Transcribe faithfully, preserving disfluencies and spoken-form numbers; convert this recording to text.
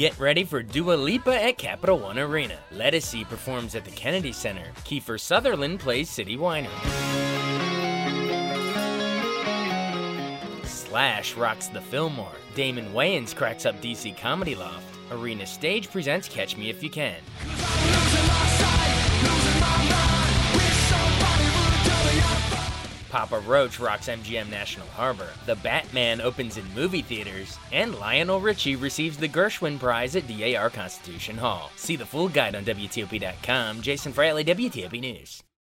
Get ready for Dua Lipa at Capital One Arena. Ledisi performs at the Kennedy Center. Kiefer Sutherland plays City Winery. Slash rocks the Fillmore. Damon Wayans cracks up D C Comedy Loft. Arena Stage presents Catch Me If You Can. Papa Roach rocks M G M National Harbor. The Batman opens in movie theaters. And Lionel Richie receives the Gershwin Prize at D A R Constitution Hall. See the full guide on W T O P dot com. Jason Fraley, W T O P News.